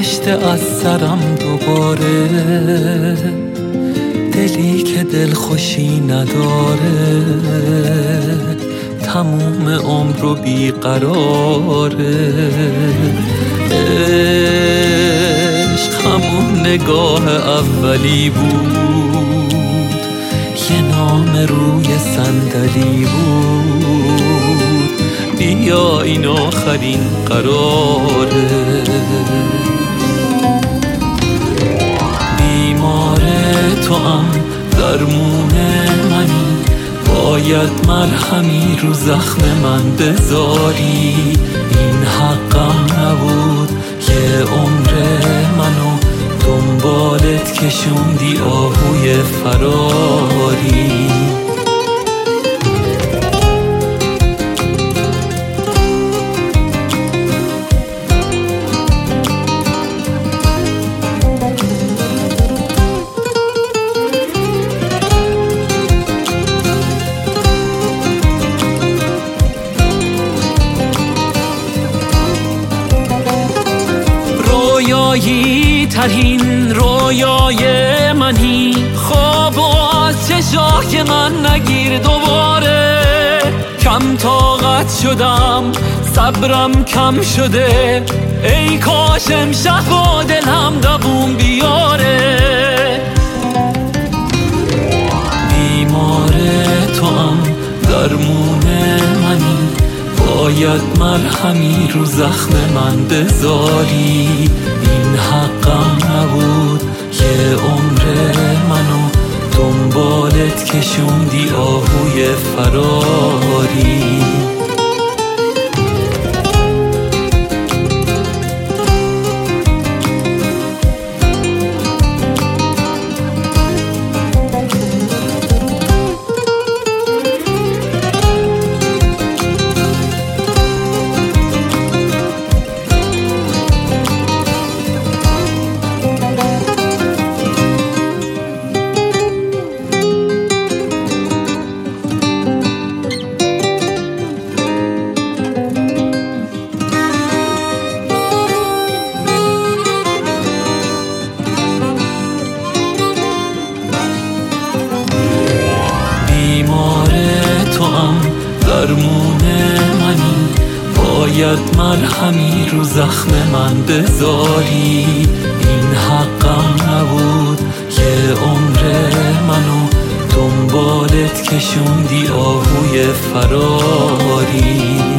گذشته از سرم دوباره، دلی که دلخوشی نداره، تموم عمر و بیقراره. عشق همون نگاه اولی بود، یه نام روی صندلی بود، بیا این آخرین قراره. بیمار توام، درمون منی، باید مرهمی رو زخم من بذاری. این حقم نبود، یه عمر منو دنبالت کشوندی آهوی فراری. رویایی ترین رویای منی، خواب از چشای من نگیر دوباره. کم طاقت شدم، صبرم کم شده، ای کاش امشب با دلم دووم بیاره. بیمار توام، درمون منی، باید مرهمی رو زخم من بذاری. این حقم نبود، یه عمر منو دنبالت کشوندی آهوی فراری. درمون منی، باید مرهمی رو زخم من بذاری. این حقم نبود، یه عمر منو دنبالت کشوندی آهوی فراری.